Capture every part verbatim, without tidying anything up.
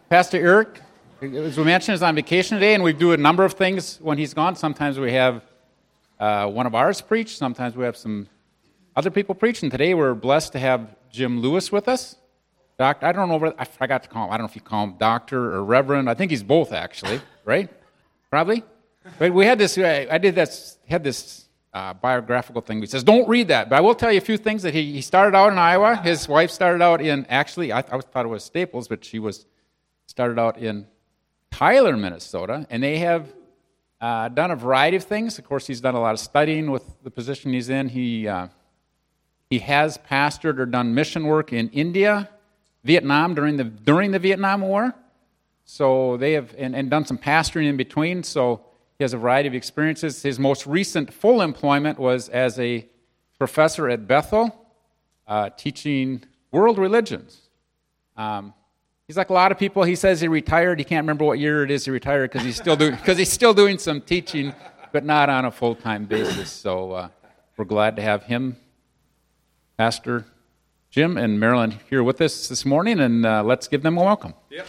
Pastor Eric, as we mentioned, is on vacation today, and we do a number of things when he's gone. Sometimes we have uh, one of ours preach. Sometimes we have some other people preach. And today we're blessed to have Jim Lewis with us. Doctor, I don't know where, I forgot to call him. I don't know if you call him doctor or reverend. I think he's both, actually, right? Probably. But we had this, I did this, had this uh, biographical thing. He says, don't read that. But I will tell you a few things that he, he started out in Iowa. His wife started out in, actually, I, I thought it was Staples, but she was, started out in Tyler, Minnesota. And they have uh, done a variety of things. Of course, he's done a lot of studying with the position he's in. He, uh, he has pastored or done mission work in India, Vietnam during the during the Vietnam War. So they have, and, and done some pastoring in between. So he has a variety of experiences. His most recent full employment was as a professor at Bethel, uh, teaching world religions. Um, he's like a lot of people. He says he retired. He can't remember what year it is he retired because he's still doing because he's still doing some teaching, but not on a full-time basis. So uh, we're glad to have him, Pastor Jim and Marilyn, here with us this morning, and uh, let's give them a welcome. Yep.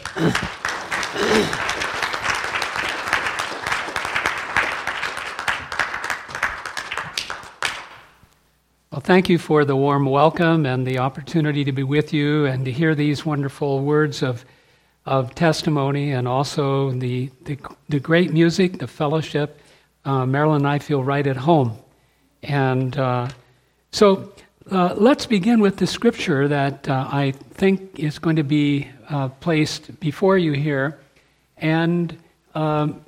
Well, thank you for the warm welcome and the opportunity to be with you and to hear these wonderful words of of testimony, and also the the, the great music, the fellowship. Uh, Marilyn and I feel right at home. And uh, so uh, let's begin with the scripture that uh, I think is going to be uh, placed before you here. And um,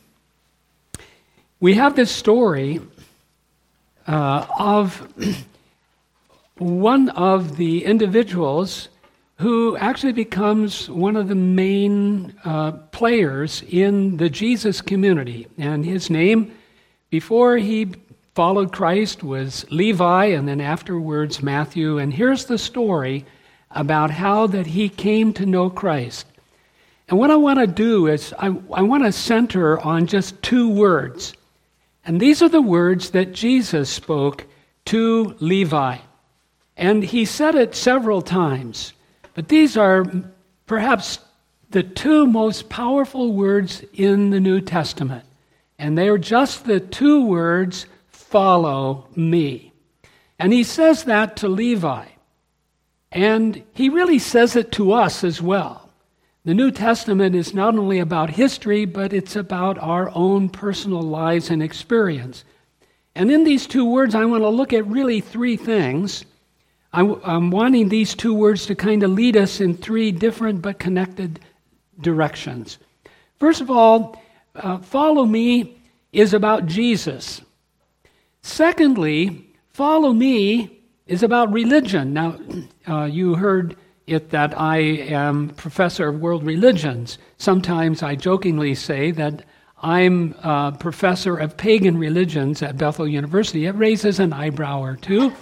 we have this story Uh, of one of the individuals who actually becomes one of the main uh, players in the Jesus community. And his name, before he followed Christ, was Levi, and then afterwards Matthew. And here's the story about how that he came to know Christ. And what I want to do is I, I want to center on just two words. And these are the words that Jesus spoke to Levi. And he said it several times, but these are perhaps the two most powerful words in the New Testament. And they are just the two words, follow me. And he says that to Levi. And he really says it to us as well. The New Testament is not only about history, but it's about our own personal lives and experience. And in these two words, I want to look at really three things. I'm wanting these two words to kind of lead us in three different but connected directions. First of all, uh, follow me is about Jesus. Secondly, follow me is about religion. Now, uh, you heard it that I am professor of world religions. Sometimes I jokingly say that I'm a professor of pagan religions at Bethel University. It raises an eyebrow or two.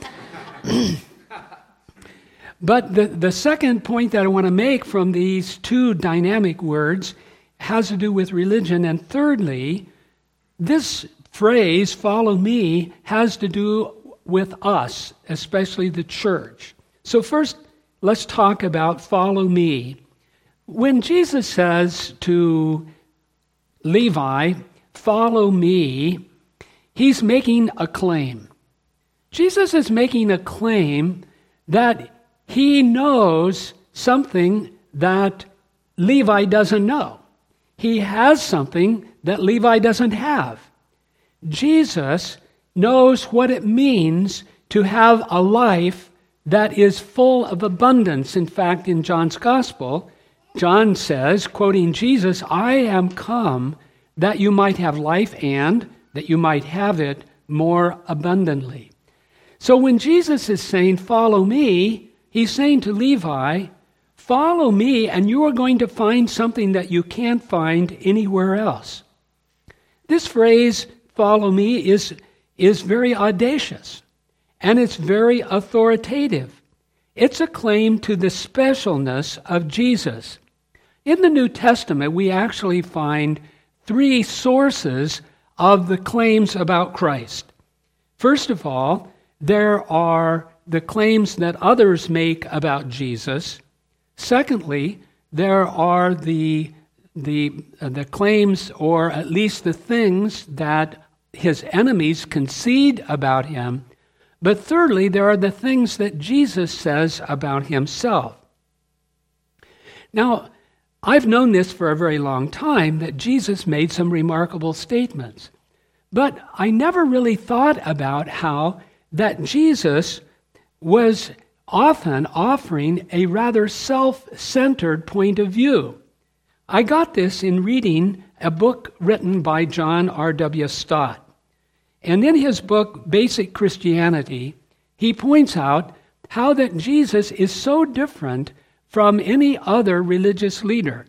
But the, the second point that I want to make from these two dynamic words has to do with religion. And thirdly, this phrase, follow me, has to do with us, especially the church. So first, let's talk about follow me. When Jesus says to Levi, follow me, he's making a claim. Jesus is making a claim that he knows something that Levi doesn't know. He has something that Levi doesn't have. Jesus knows what it means to have a life that is full of abundance. In fact, in John's Gospel, John says, quoting Jesus, I am come that you might have life and that you might have it more abundantly. So when Jesus is saying, follow me, he's saying to Levi, follow me and you are going to find something that you can't find anywhere else. This phrase, follow me, is, is very audacious. And it's very authoritative. It's a claim to the specialness of Jesus. In the New Testament, we actually find three sources of the claims about Christ. First of all, there are the claims that others make about Jesus. Secondly, there are the the uh, the claims, or at least the things that his enemies concede about him. But thirdly, there are the things that Jesus says about himself. Now, I've known this for a very long time, that Jesus made some remarkable statements. But I never really thought about how that Jesus was often offering a rather self-centered point of view. I got this in reading a book written by John R W Stott. And in his book, Basic Christianity, he points out how that Jesus is so different from any other religious leader.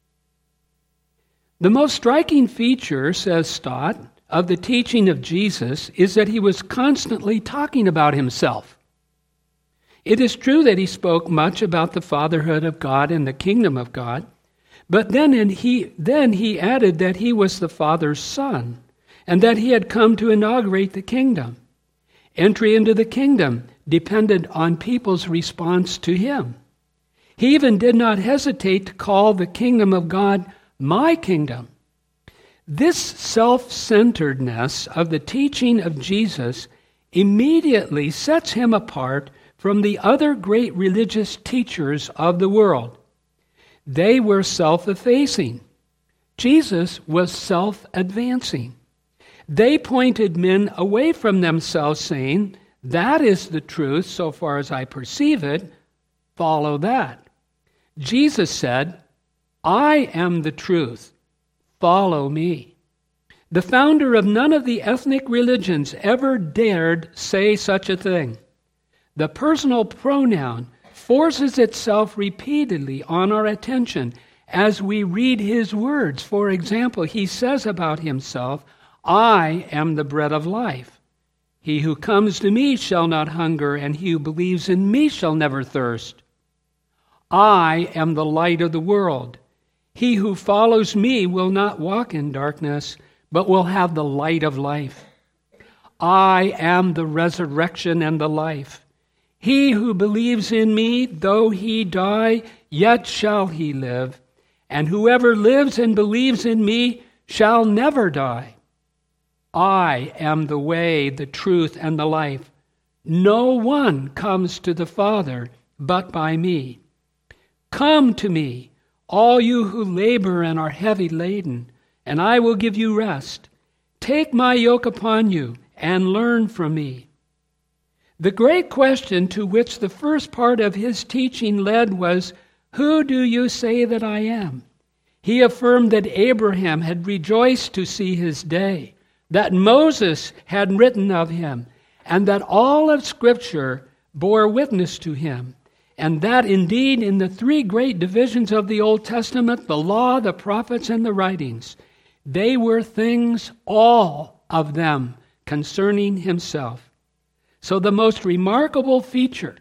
The most striking feature, says Stott, of the teaching of Jesus is that he was constantly talking about himself. It is true that he spoke much about the fatherhood of God and the kingdom of God, but then in he, then he added that he was the Father's Son, and that he had come to inaugurate the kingdom. Entry into the kingdom depended on people's response to him. He even did not hesitate to call the kingdom of God my kingdom. This self-centeredness of the teaching of Jesus immediately sets him apart from the other great religious teachers of the world. They were self-effacing. Jesus was self-advancing. They pointed men away from themselves, saying, "That is the truth so far as I perceive it. Follow that." Jesus said, "I am the truth. Follow me." The founder of none of the ethnic religions ever dared say such a thing. The personal pronoun forces itself repeatedly on our attention as we read his words. For example, he says about himself, "I am the bread of life. He who comes to me shall not hunger, and he who believes in me shall never thirst. I am the light of the world. He who follows me will not walk in darkness, but will have the light of life. I am the resurrection and the life. He who believes in me, though he die, yet shall he live. And whoever lives and believes in me shall never die. I am the way, the truth, and the life. No one comes to the Father but by me. Come to me, all you who labor and are heavy laden, and I will give you rest. Take my yoke upon you and learn from me." The great question to which the first part of his teaching led was, "Who do you say that I am?" He affirmed that Abraham had rejoiced to see his day, that Moses had written of him, and that all of Scripture bore witness to him, and that indeed in the three great divisions of the Old Testament, the law, the prophets, and the writings, they were things, all of them, concerning himself. So the most remarkable feature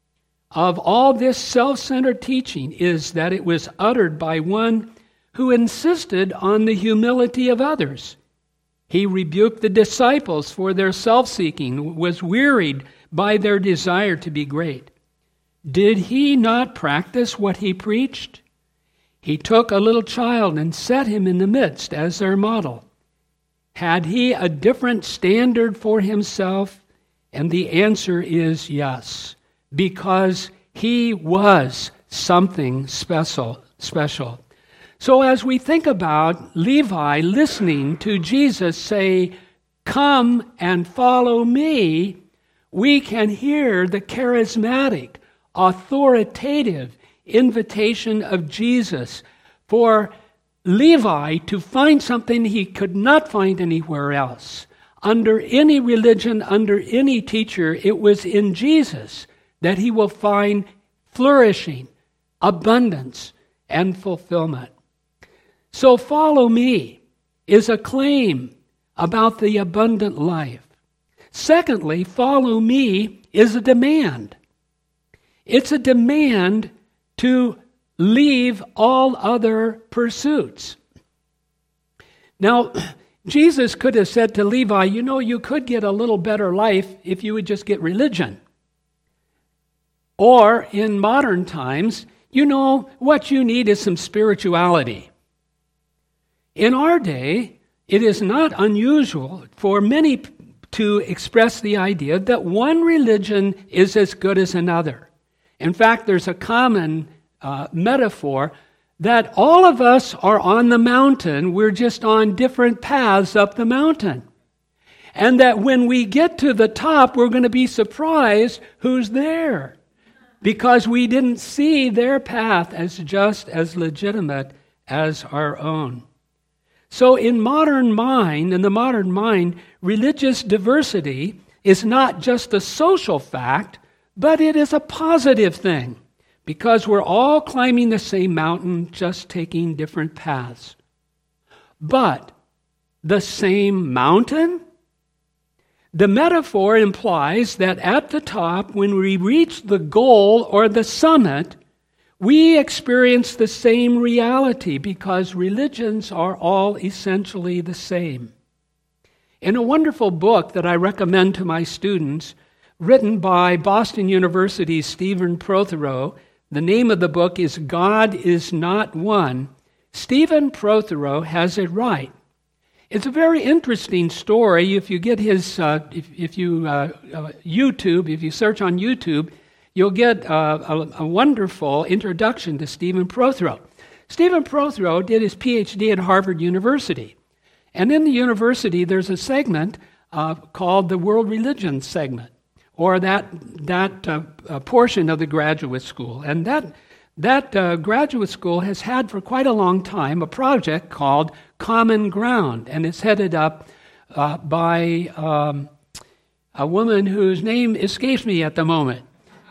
of all this self-centered teaching is that it was uttered by one who insisted on the humility of others. He rebuked the disciples for their self-seeking, was wearied by their desire to be great. Did he not practice what he preached? He took a little child and set him in the midst as their model. Had he a different standard for himself? And the answer is yes, because he was something special, special. So as we think about Levi listening to Jesus say, "Come and follow me," we can hear the charismatic, authoritative invitation of Jesus for Levi to find something he could not find anywhere else. Under any religion, under any teacher, it was in Jesus that he will find flourishing, abundance, and fulfillment. So follow me is a claim about the abundant life. Secondly, follow me is a demand. It's a demand to leave all other pursuits. Now, Jesus could have said to Levi, you know, you could get a little better life if you would just get religion. Or, in modern times, You know, what you need is some spirituality. In our day, it is not unusual for many to express the idea that one religion is as good as another. In fact, there's a common uh, metaphor that all of us are on the mountain, we're just on different paths up the mountain. And that when we get to the top, we're going to be surprised who's there, because we didn't see their path as just as legitimate as our own. So in modern mind, in the modern mind, religious diversity is not just a social fact, but it is a positive thing, because we're all climbing the same mountain, just taking different paths. But the same mountain? The metaphor implies that at the top, when we reach the goal or the summit, we experience the same reality, because religions are all essentially the same. In a wonderful book that I recommend to my students, written by Boston University's Stephen Prothero, the name of the book is God is Not One, Stephen Prothero has it right. It's a very interesting story. If you get his, uh, if, if you uh, uh, YouTube, if you search on YouTube, you'll get uh, a, a wonderful introduction to Stephen Prothero. Stephen Prothero did his P H D at Harvard University. And in the university, there's a segment uh, called the World Religions segment, or that that uh, uh, portion of the graduate school. And that, that uh, graduate school has had for quite a long time a project called Common Ground, and it's headed up uh, by um, a woman whose name escapes me at the moment.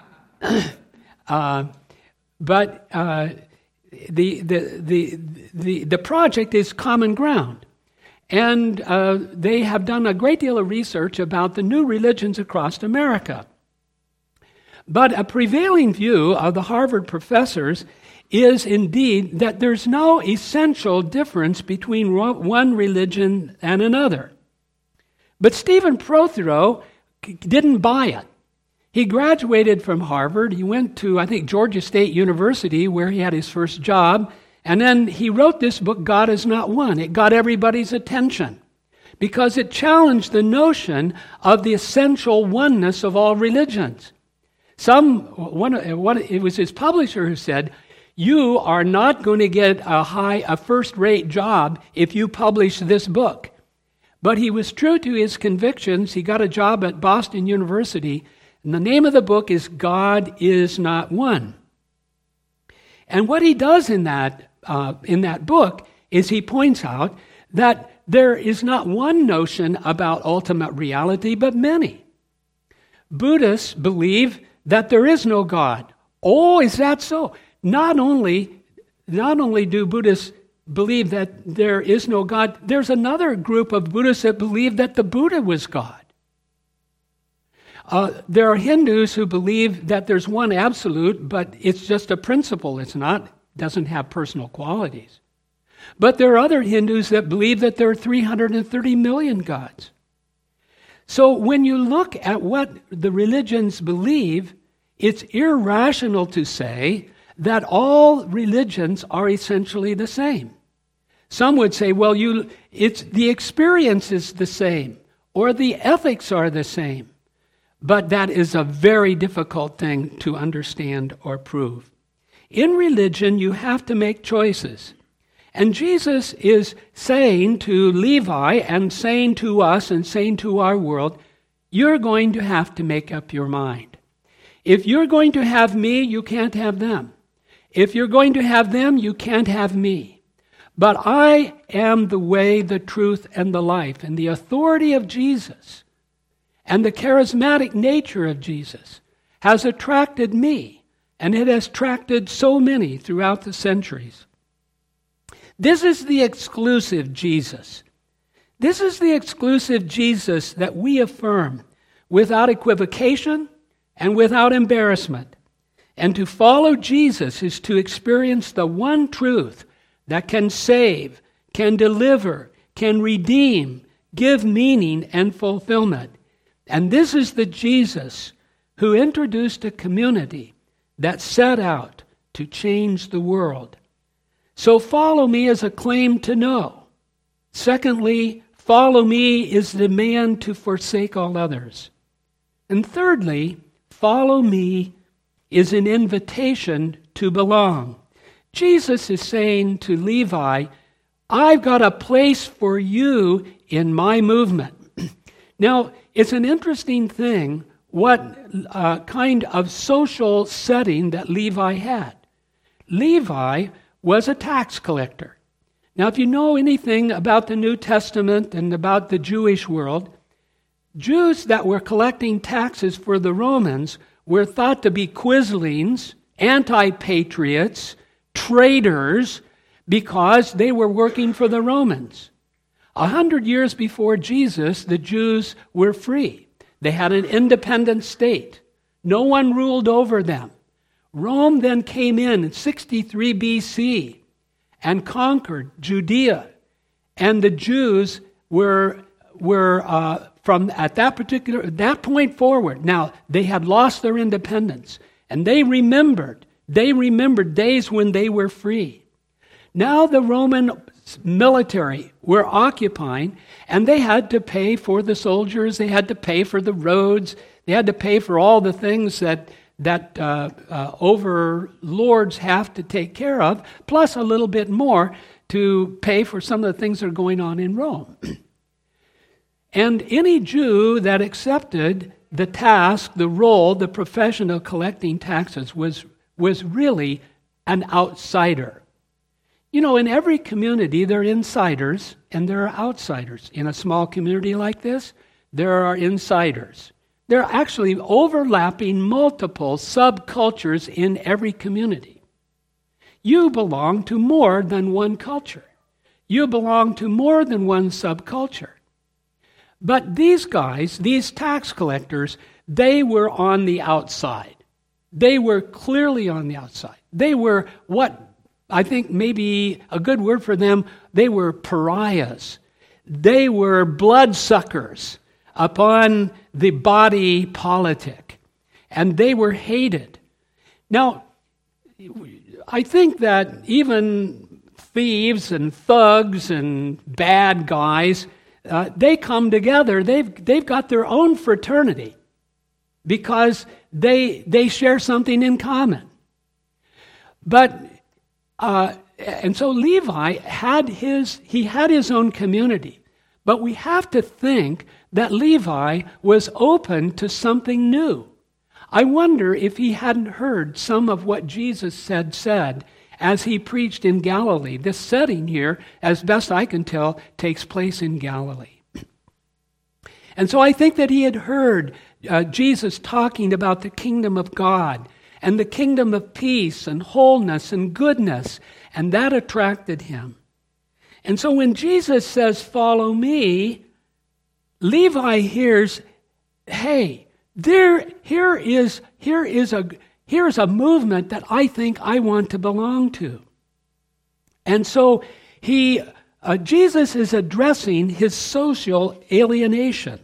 uh, but uh, the, the the the the project is Common Ground, and uh, they have done a great deal of research about the new religions across America. But a prevailing view of the Harvard professors is indeed that there's no essential difference between one religion and another. But Stephen Prothero didn't buy it. He graduated from Harvard. He went to, I think, Georgia State University, where he had his first job. And then he wrote this book, God is Not One. It got everybody's attention because it challenged the notion of the essential oneness of all religions. Some, one, one, it was his publisher who said, you are not going to get a high, a first-rate job if you publish this book. But he was true to his convictions. He got a job at Boston University, and the name of the book is God is Not One. And what he does in that uh, in that book is he points out that there is not one notion about ultimate reality, but many. Buddhists believe that there is no God. Oh, is that so? Not only, not only do Buddhists believe that there is no God, there's another group of Buddhists that believe that the Buddha was God. Uh, there are Hindus who believe that there's one absolute, but it's just a principle. It's not, doesn't have personal qualities. But there are other Hindus that believe that there are three hundred thirty million gods. So when you look at what the religions believe, it's irrational to say that all religions are essentially the same. Some would say, well, you, it's the experience is the same, or the ethics are the same. But that is a very difficult thing to understand or prove. In religion, you have to make choices. And Jesus is saying to Levi and saying to us and saying to our world, you're going to have to make up your mind. If you're going to have me, you can't have them. If you're going to have them, you can't have me. But I am the way, the truth, and the life. And the authority of Jesus and the charismatic nature of Jesus has attracted me, and it has attracted so many throughout the centuries. This is the exclusive Jesus. This is the exclusive Jesus that we affirm without equivocation and without embarrassment. And to follow Jesus is to experience the one truth that can save, can deliver, can redeem, give meaning and fulfillment. And this is the Jesus who introduced a community that set out to change the world. So follow me is a claim to know. Secondly, follow me is the demand to forsake all others. And thirdly, follow me is an invitation to belong. Jesus is saying to Levi, I've got a place for you in my movement. Now, it's an interesting thing what uh, kind of social setting that Levi had. Levi was a tax collector. Now, if you know anything about the New Testament and about the Jewish world, Jews that were collecting taxes for the Romans were thought to be quislings, anti-patriots, traitors, because they were working for the Romans. A hundred years before Jesus, the Jews were free. They had an independent state. No one ruled over them. Rome then came in in sixty-three B C and conquered Judea. And the Jews were, were uh, from at that particular that point forward. Now, they had lost their independence. And they remembered. They remembered days when they were free. Now the Roman military were occupying, and they had to pay for the soldiers, they had to pay for the roads, they had to pay for all the things that, that uh, uh, overlords have to take care of, plus a little bit more to pay for some of the things that are going on in Rome. And any Jew that accepted the task, the role, the profession of collecting taxes was, was really an outsider. You know, in every community, there are insiders and there are outsiders. In a small community like this, there are insiders. There are actually overlapping multiple subcultures in every community. You belong to more than one culture. You belong to more than one subculture. But these guys, these tax collectors, they were on the outside. They were clearly on the outside. They were what I think maybe a good word for them, they were pariahs. They were bloodsuckers upon the body politic. And they were hated. Now, I think that even thieves and thugs and bad guys, uh, they come together. They've, they've got their own fraternity because they, they share something in common. But Uh, and so Levi had his, he had his own community. But we have to think that Levi was open to something new. I wonder if he hadn't heard some of what Jesus had said as he preached in Galilee. This setting here, as best I can tell, takes place in Galilee. And so I think that he had heard uh, Jesus talking about the kingdom of God and the kingdom of peace and wholeness and goodness, and that attracted him. And so when Jesus says, follow me, Levi hears, hey, there, here is, here is a, here's a movement that I think I want to belong to. And so he, uh, Jesus is addressing his social alienation.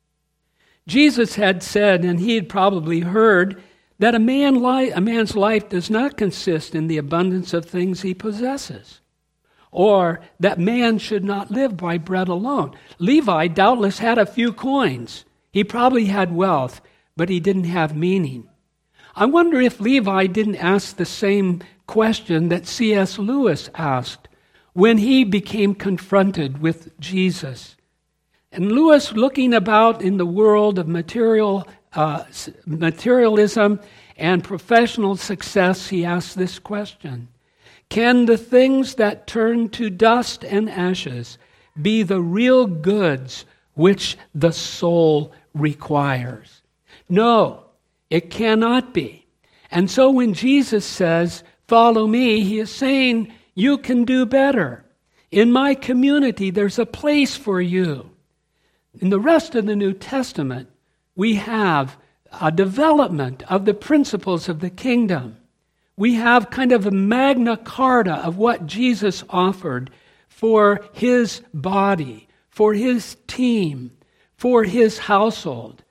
Jesus had said, and he had probably heard, that a, man li- a man's life does not consist in the abundance of things he possesses, or that man should not live by bread alone. Levi doubtless had a few coins. He probably had wealth, but he didn't have meaning. I wonder if Levi didn't ask the same question that C S Lewis asked when he became confronted with Jesus. And Lewis, looking about in the world of material Uh, materialism and professional success, he asks this question: can the things that turn to dust and ashes be the real goods which the soul requires? No, it cannot be. And so when Jesus says, follow me, he is saying, you can do better. In my community, there's a place for you. In the rest of the New Testament, we have a development of the principles of the kingdom. We have kind of a Magna Carta of what Jesus offered for his body, for his team, for his household.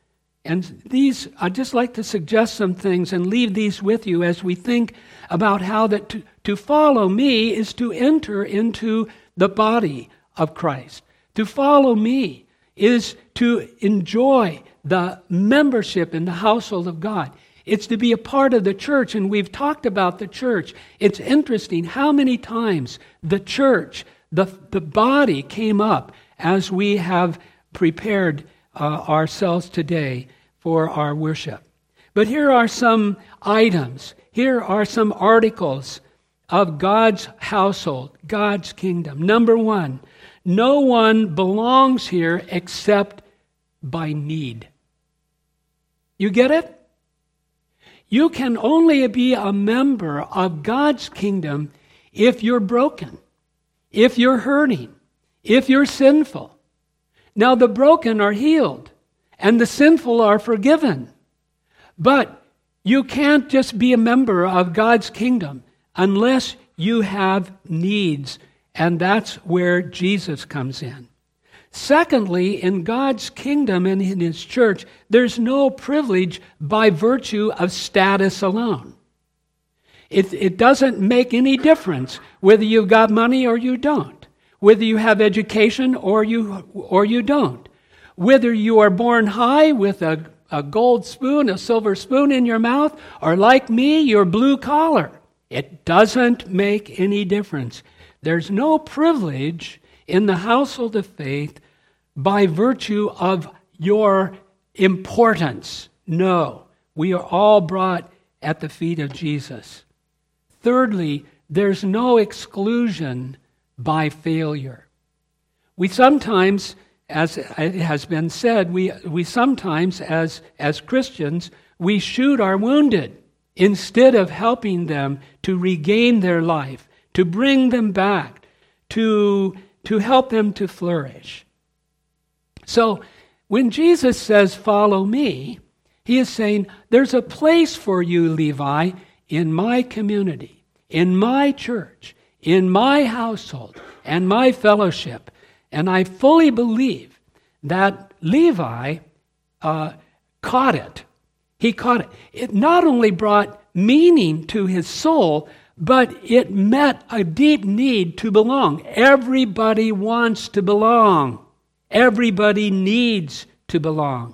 And these, I'd just like to suggest some things and leave these with you as we think about how that to, to follow me is to enter into the body of Christ. To follow me is to enjoy the membership in the household of God. It's to be a part of the church, and we've talked about the church. It's interesting how many times the church, the, the body came up as we have prepared uh, ourselves today for our worship. But here are some items. Here are some articles of God's household, God's kingdom. Number one, no one belongs here except by need. You get it? You can only be a member of God's kingdom if you're broken, if you're hurting, if you're sinful. Now, the broken are healed, and the sinful are forgiven. But you can't just be a member of God's kingdom unless you have needs, and that's where Jesus comes in. Secondly, in God's kingdom and in His church, there's no privilege by virtue of status alone. It, it doesn't make any difference whether you've got money or you don't, whether you have education or you or you don't, whether you are born high with a, a gold spoon, a silver spoon in your mouth, or like me, you're blue collar. It doesn't make any difference. There's no privilege in the household of faith by virtue of your importance. No, we are all brought at the feet of Jesus. Thirdly, there's no exclusion by failure. We sometimes, as it has been said, we, we sometimes, as, as Christians, we shoot our wounded instead of helping them to regain their life, to bring them back, to to help them to flourish. So when Jesus says, follow me, He is saying, there's a place for you, Levi, in my community, in my church, in my household, and my fellowship. And I fully believe that Levi uh, caught it. He caught it. It not only brought meaning to his soul, but it met a deep need to belong. Everybody wants to belong. Everybody needs to belong.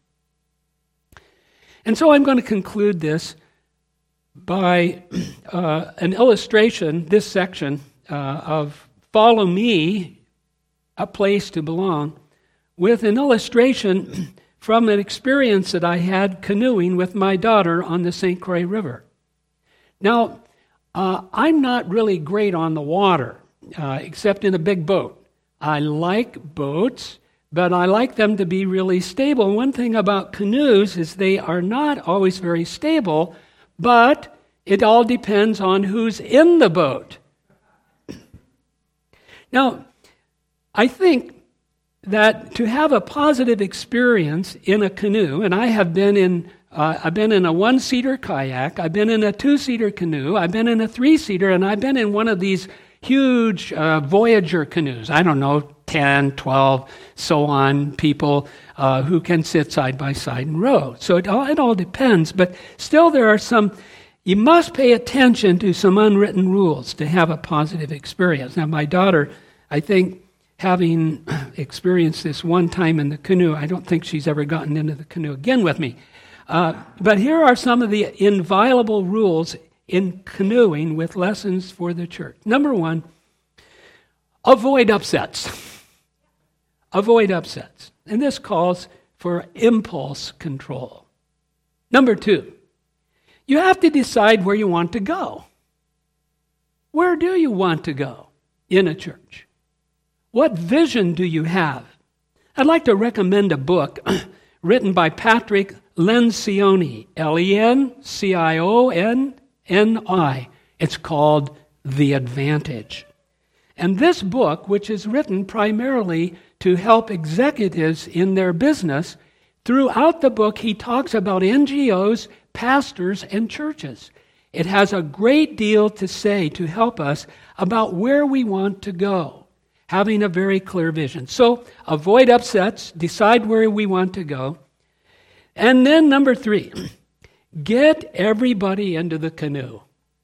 And so I'm going to conclude this by uh, an illustration, this section uh, of Follow Me, a place to belong, with an illustration from an experience that I had canoeing with my daughter on the Saint Croix River. Now, Uh, I'm not really great on the water, uh, except in a big boat. I like boats, but I like them to be really stable. One thing about canoes is they are not always very stable, but it all depends on who's in the boat. Now, I think that to have a positive experience in a canoe, and I have been in Uh, I've been in a one-seater kayak, I've been in a two-seater canoe, I've been in a three-seater, and I've been in one of these huge uh, Voyager canoes. I don't know, ten, twelve, so on, people uh, who can sit side by side and row. So it all, it all depends, but still there are some, you must pay attention to some unwritten rules to have a positive experience. Now, my daughter, I think, having experienced this one time in the canoe, I don't think she's ever gotten into the canoe again with me. Uh, but here are some of the inviolable rules in canoeing with lessons for the church. Number one, avoid upsets. Avoid upsets. And this calls for impulse control. Number two, you have to decide where you want to go. Where do you want to go in a church? What vision do you have? I'd like to recommend a book written by Patrick Lencioni, L E N C I O N N I. It's called The Advantage. And this book, which is written primarily to help executives in their business, throughout the book he talks about N G Os, pastors, and churches. It has a great deal to say to help us about where we want to go, having a very clear vision. So avoid upsets, decide where we want to go. And then number three, get everybody into the canoe.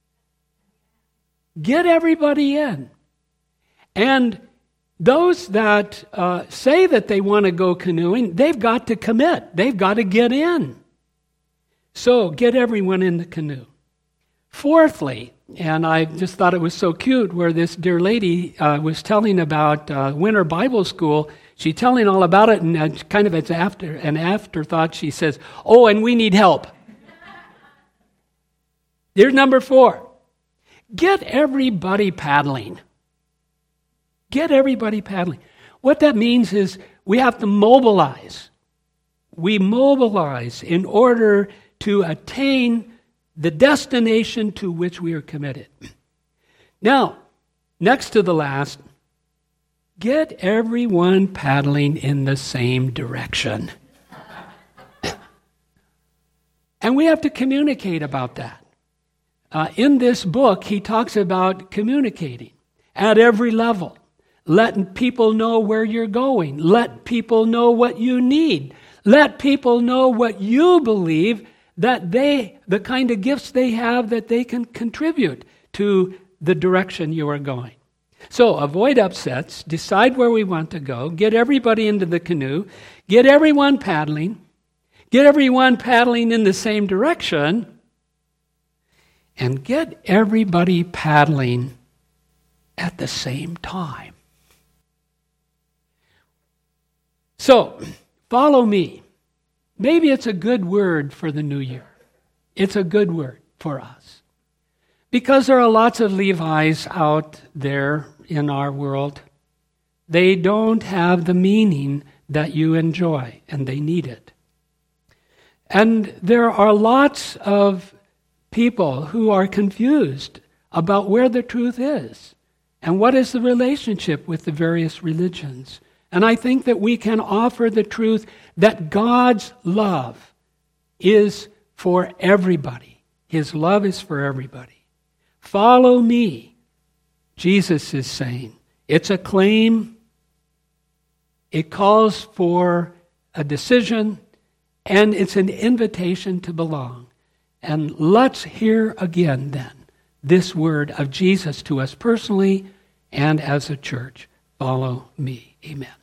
Get everybody in. And those that uh, say that they want to go canoeing, they've got to commit. They've got to get in. So get everyone in the canoe. Fourthly, and I just thought it was so cute where this dear lady uh, was telling about uh, Winter Bible School. She's telling all about it, and uh, kind of as after an afterthought, she says, "Oh, and we need help." Here's number four. Get everybody paddling. Get everybody paddling. What that means is we have to mobilize. We mobilize in order to attain the destination to which we are committed. Now, next to the last, get everyone paddling in the same direction. And we have to communicate about that. Uh, in this book, he talks about communicating at every level, letting people know where you're going, let people know what you need, let people know what you believe that they, the kind of gifts they have that they can contribute to the direction you are going. So avoid upsets, decide where we want to go, get everybody into the canoe, get everyone paddling, get everyone paddling in the same direction, and get everybody paddling at the same time. So, follow me. Maybe it's a good word for the new year. It's a good word for us. Because there are lots of Levi's out there in our world. They don't have the meaning that you enjoy, and they need it. And there are lots of people who are confused about where the truth is and what is the relationship with the various religions. And I think that we can offer the truth that God's love is for everybody. His love is for everybody. Follow me, Jesus is saying. It's a claim. It calls for a decision, and it's an invitation to belong. And let's hear again then this word of Jesus to us personally and as a church. Follow me. Amen.